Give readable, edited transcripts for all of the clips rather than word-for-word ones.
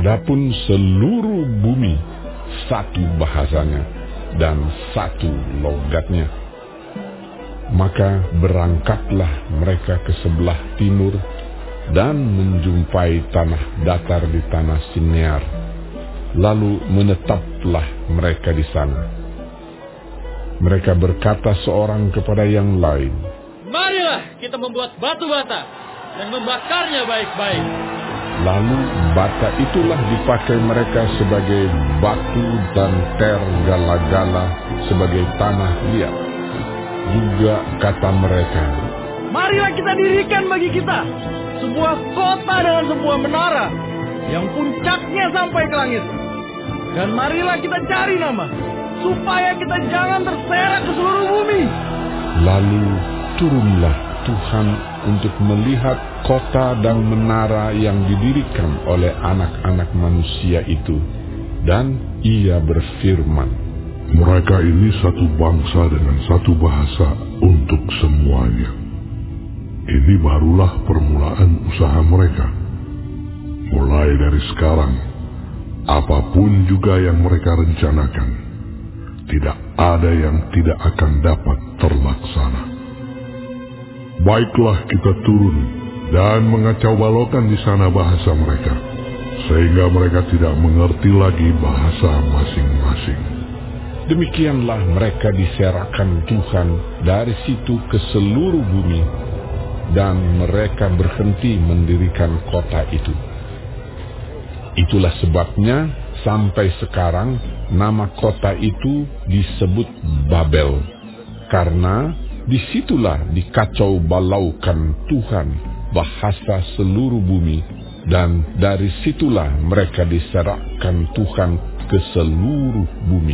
Adapun seluruh bumi satu bahasanya dan satu logatnya. Maka berangkatlah mereka ke sebelah timur dan menjumpai tanah datar di tanah Sinear. Lalu menetaplah mereka di sana. Mereka berkata seorang kepada yang lain, "Marilah kita membuat batu bata dan membakarnya baik-baik." Lalu bata itulah dipakai mereka sebagai batu dan tergala-gala sebagai tanah liat. Juga kata mereka, "Marilah kita dirikan bagi kita sebuah kota dengan sebuah menara yang puncaknya sampai ke langit. Dan marilah kita cari nama, supaya kita jangan terserak ke seluruh bumi." Lalu turunlah Tuhan untuk melihat kota dan menara yang didirikan oleh anak-anak manusia itu. Dan ia berfirman, "Mereka ini satu bangsa dengan satu bahasa untuk semuanya. Ini barulah permulaan usaha mereka. Mulai dari sekarang, apapun juga yang mereka rencanakan, tidak ada yang tidak akan dapat terlaksana. Baiklah kita turun dan mengacau balaukan di sana bahasa mereka, sehingga mereka tidak mengerti lagi bahasa masing-masing." Demikianlah mereka diserahkan Tuhan dari situ ke seluruh bumi, dan mereka berhenti mendirikan kota itu. Itulah sebabnya sampai sekarang nama kota itu disebut Babel, karena disitulah dikacau balaukan Tuhan bahasa seluruh bumi, dan dari situlah mereka diserahkan Tuhan ke seluruh bumi.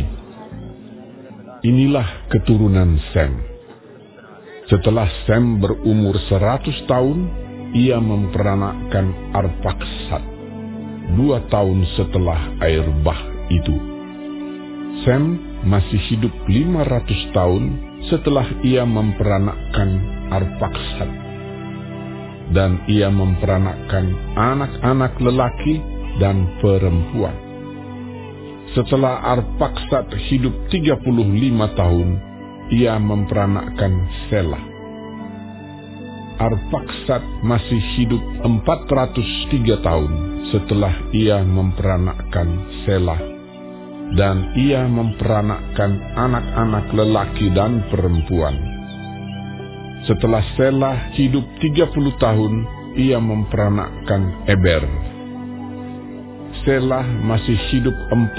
Inilah keturunan Sem. Setelah Sem berumur 100 tahun, ia memperanakkan Arpaksad 2 tahun setelah air bah itu. Sem masih hidup 500 tahun setelah ia memperanakkan Arpaksad. Dan ia memperanakkan anak-anak lelaki dan perempuan. Setelah Arpaksad hidup 35 tahun, ia memperanakkan Selah. Arpaksad masih hidup 403 tahun setelah ia memperanakkan Selah. Dan ia memperanakkan anak-anak lelaki dan perempuan. Setelah Selah hidup 30 tahun, ia memperanakkan Eber. Selah masih hidup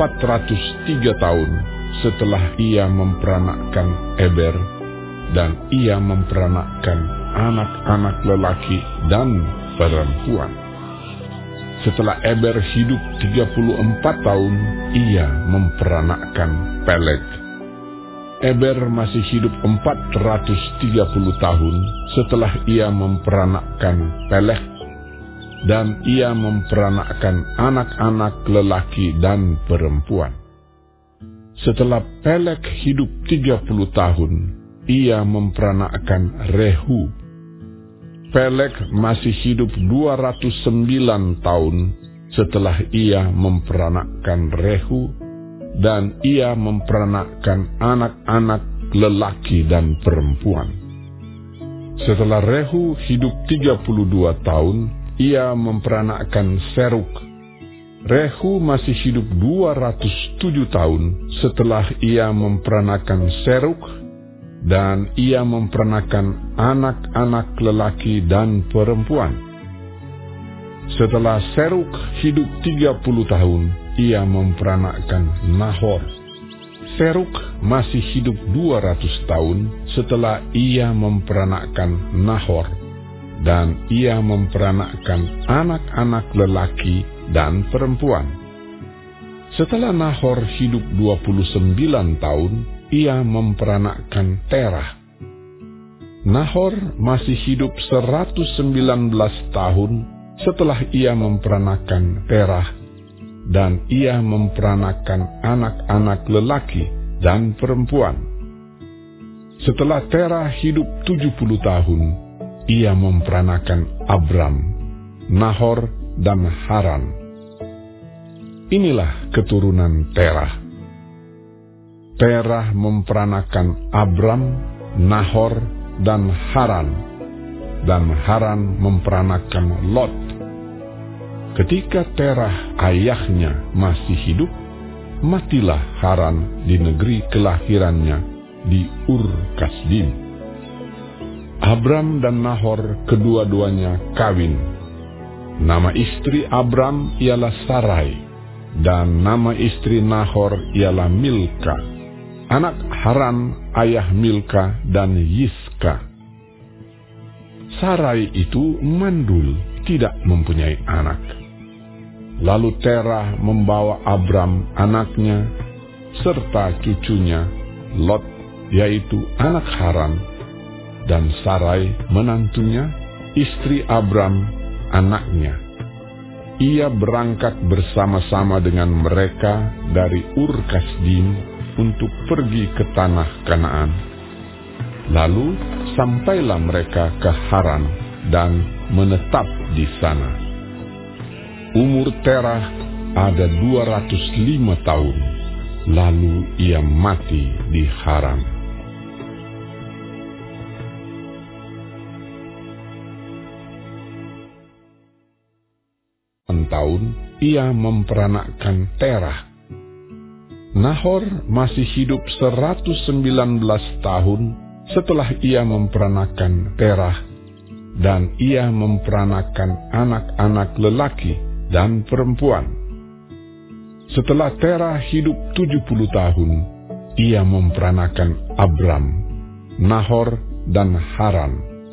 403 tahun setelah ia memperanakkan Eber, dan ia memperanakkan anak-anak lelaki dan perempuan. Setelah Eber hidup 34 tahun, ia memperanakkan Peleg. Eber masih hidup 430 tahun setelah ia memperanakkan Peleg, dan ia memperanakkan anak-anak lelaki dan perempuan. Setelah Peleg hidup 30 tahun, ia memperanakkan Rehu. Peleg masih hidup 209 tahun setelah ia memperanakkan Rehu, dan ia memperanakkan anak-anak lelaki dan perempuan. Setelah Rehu hidup 32 tahun, ia memperanakkan Seruk. Rehu masih hidup 207 tahun setelah ia memperanakkan Seruk, dan ia memperanakkan anak-anak lelaki dan perempuan. Setelah Seruk hidup 30 tahun, ia memperanakkan Nahor. Seruk masih hidup 200 tahun setelah ia memperanakkan Nahor, dan ia memperanakkan anak-anak lelaki dan perempuan. Setelah Nahor hidup 29 tahun, ia memperanakkan Terah. Nahor masih hidup 119 tahun setelah ia memperanakkan Terah, dan ia memperanakkan anak-anak lelaki dan perempuan. Setelah Terah hidup 70 tahun, ia memperanakkan Abram, Nahor, dan Haran. Inilah keturunan Terah. Terah memperanakan Abram, Nahor, dan Haran. Dan Haran memperanakan Lot. Ketika Terah ayahnya masih hidup, matilah Haran di negeri kelahirannya di Ur Kasdim. Abram dan Nahor kedua-duanya kawin. Nama istri Abram ialah Sarai, dan nama istri Nahor ialah Milka. Anak Haran ayah Milka dan Yiska. Sarai itu mandul, tidak mempunyai anak. Lalu Terah membawa Abram anaknya, serta cucunya, Lot, yaitu anak Haran, dan Sarai menantunya, istri Abram, anaknya. Ia berangkat bersama-sama dengan mereka dari Ur Kasdim untuk pergi ke tanah Kanaan. Lalu sampailah mereka ke Haran dan menetap di sana. Umur Terah ada 205 tahun, lalu ia mati di Haran. Tahun ia memperanakkan Terah. Nahor masih hidup 119 tahun setelah ia memperanakkan Terah, dan ia memperanakan anak-anak lelaki dan perempuan. Setelah Terah hidup 70 tahun, ia memperanakan Abram, Nahor, dan Haran.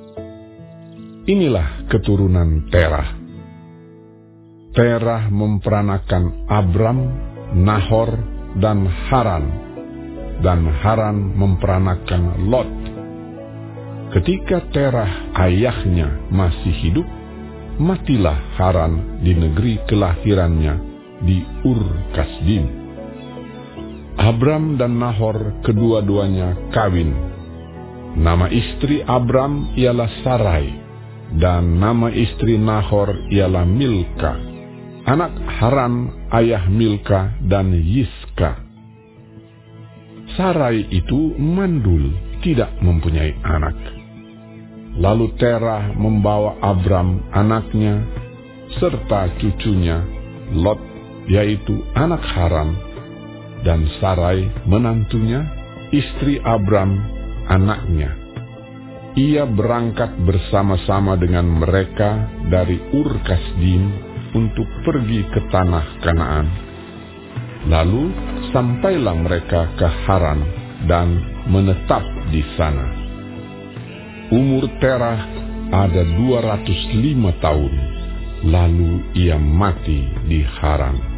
Inilah keturunan Terah. Terah memperanakan Abram, Nahor, dan Haran. Dan Haran memperanakan Lot. Ketika Terah ayahnya masih hidup, matilah Haran di negeri kelahirannya di Ur Kasdim. Abram dan Nahor kedua-duanya kawin. Nama istri Abram ialah Sarai, dan nama istri Nahor ialah Milka. Anak Haran ayah Milka dan Yiska. Sarai itu mandul, tidak mempunyai anak. Lalu Terah membawa Abram anaknya, serta cucunya, Lot, yaitu anak Haran, dan Sarai menantunya, istri Abram, anaknya. Ia berangkat bersama-sama dengan mereka dari Ur Kasdim untuk pergi ke tanah Kanaan. Lalu sampailah mereka ke Haran dan menetap di sana. Umur Terah ada 205 tahun, lalu ia mati di Haran.